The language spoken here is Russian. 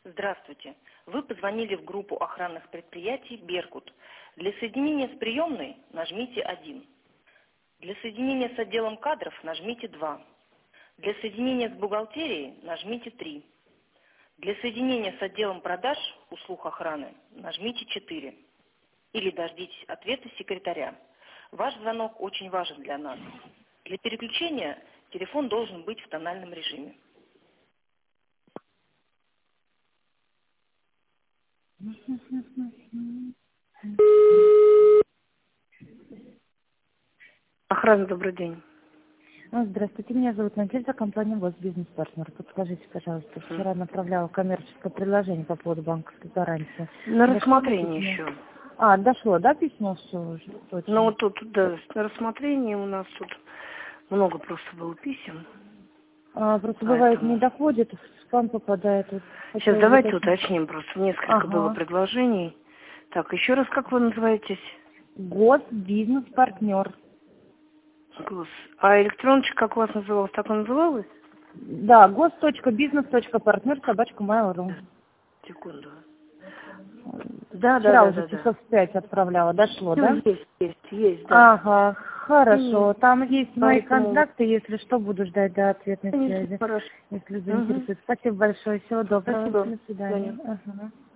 Здравствуйте. Вы позвонили в группу охранных предприятий «Беркут». Для соединения с приемной нажмите 1. Для соединения с отделом кадров нажмите 2. Для соединения с бухгалтерией нажмите 3. Для соединения с отделом продаж услуг охраны нажмите 4. Или дождитесь ответа секретаря. Ваш звонок очень важен для нас. Для переключения телефон должен быть в тональном режиме. Охрана, добрый день. Здравствуйте, меня зовут Надежда, компания ВОЗ Бизнес-партнер. Подскажите, пожалуйста, вчера направляла коммерческое предложение по поводу банковской гарантии. На Дошло рассмотрение письмо? еще. Дошло, да, письмо все уже? Точно. Ну вот тут, да, на рассмотрение у нас тут много просто было писем. Просто бывает Поэтому не доходит, в спам попадает. Вот, сейчас хотела давайте уточнить. уточним, просто несколько было Ага. предложений. Так, еще раз, как вы называетесь? Госбизнес-партнер. А электроночка, как у вас называлась, так и называлась? Да, гос.бизнес.партнер @mail.ru. Секунду. Вчера уже Да. часов в 5 отправляла, дошло, Ну, да? есть, да. Ага, хорошо. Там есть мои Поэтому контакты, если что, буду ждать до ответной конечно, связи, хорошо. если Угу. заинтересует. Спасибо большое, всего доброго, Спасибо. до До свидания. свидания. Ага.